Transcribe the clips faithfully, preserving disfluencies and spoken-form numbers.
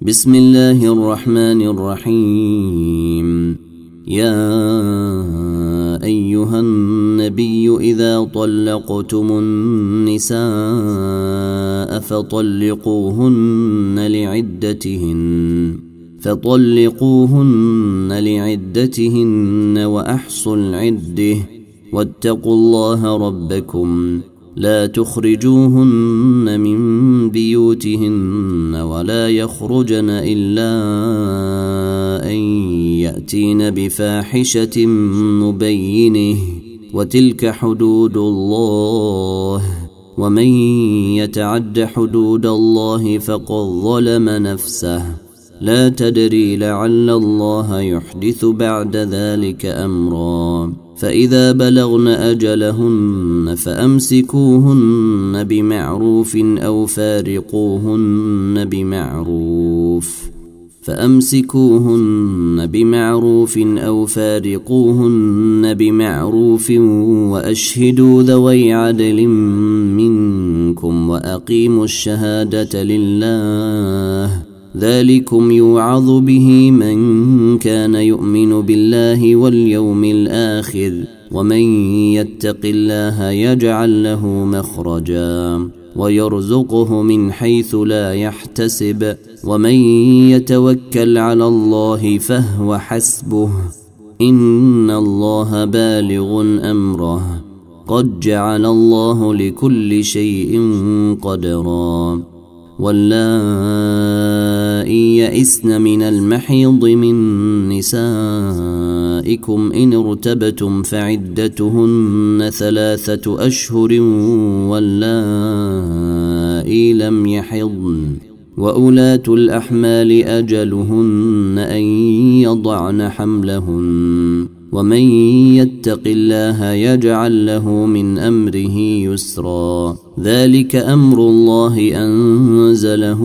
بسم الله الرحمن الرحيم. يا أيها النبي إذا طلقتم النساء فطلقوهن لعدتهن فطلقوهن لعدتهن وأحصوا العدة واتقوا الله ربكم لا تخرجوهن من بيوتهن ولا يخرجن إلا أن يأتين بفاحشة مبينة وتلك حدود الله ومن يتعد حدود الله فقد ظلم نفسه لا تدري لعل الله يحدث بعد ذلك أمرا. فإذا بلغن أجلهن فأمسكوهن بمعروف أو فارقوهن بمعروف فأمسكوهن بمعروف أو فارقوهن بمعروف وأشهدوا ذوي عدل منكم وأقيموا الشهادة لله ذلكم يوعظ به من كان يؤمن بالله واليوم الآخر ومن يتق الله يجعل له مخرجا ويرزقه من حيث لا يحتسب ومن يتوكل على الله فهو حسبه إن الله بالغ أمره قد جعل الله لكل شيء قدرا. واللائي يئسن من المحيض من نسائكم إن ارتبتم فعدتهن ثلاثة أشهر واللائي لم يحضن وأولاة الأحمال أجلهن أن يضعن حملهن ومن يتق الله يجعل له من أمره يسرا ذلك أمر الله أنزله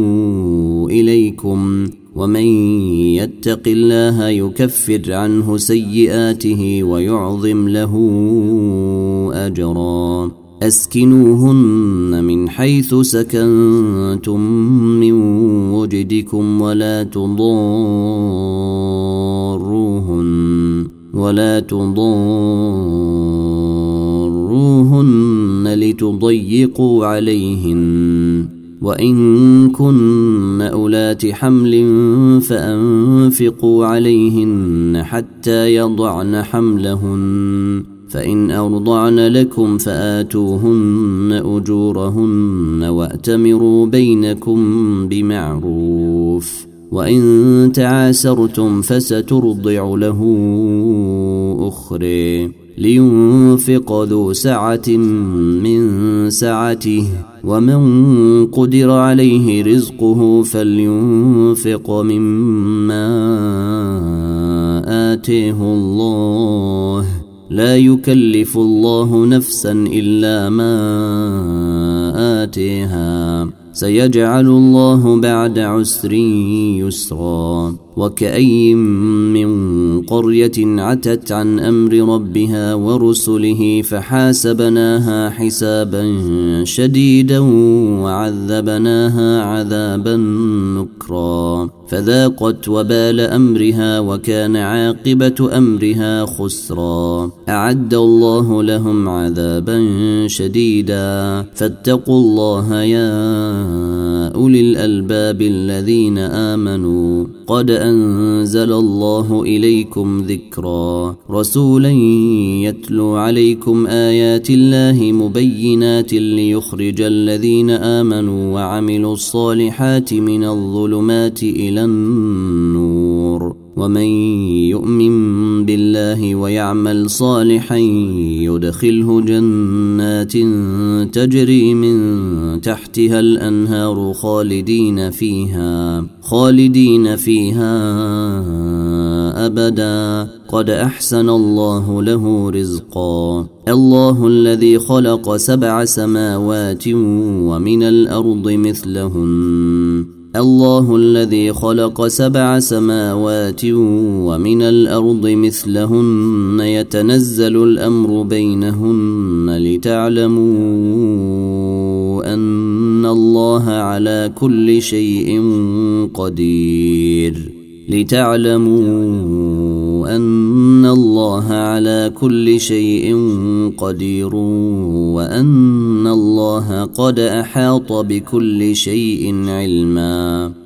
إليكم ومن يتق الله يكفر عنه سيئاته ويعظم له أجرا. أسكنوهن من حيث سكنتم من وجدكم ولا تضاروهن ولا تضاروهن لتضيقوا عليهن وإن كن أولات حمل فأنفقوا عليهن حتى يضعن حملهن فإن أرضعن لكم فآتوهن أجورهن وأتمروا بينكم بمعروف وإن تعاسرتم فسترضع له أخرى لينفق ذو سعة من سعته ومن قدر عليه رزقه فلينفق مما آتيه الله لا يكلف الله نفسا إلا ما آتيها سيجعل الله بعد عسر يسرا. وكأي من قرية عتت عن أمر ربها ورسله فحاسبناها حسابا شديدا وعذبناها عذابا نكرا فذاقت وبال أمرها وكان عاقبة أمرها خسرا. أعد الله لهم عذابا شديدا فاتقوا الله يا أولي الألباب الذين آمنوا قد أنزل الله إليكم ذكرا رسولا يتلو عليكم آيات الله مبينات ليخرج الذين آمنوا وعملوا الصالحات من الظلمات إلى النور ومن يؤمن بالله ويعمل صالحا يدخله جنات تجري من تحتها الأنهار خالدين فيها خالدين فيها أبدا قد أحسن الله له رزقا. الله الذي خلق سبع سماوات ومن الأرض مثلهن الله الذي خلق سبع سماوات ومن الأرض مثلهن يتنزل الأمر بينهن لتعلموا أن وأن الله على كل شيء قدير لتعلموا أن الله على كل شيء قدير وأن الله قد أحاط بكل شيء علما.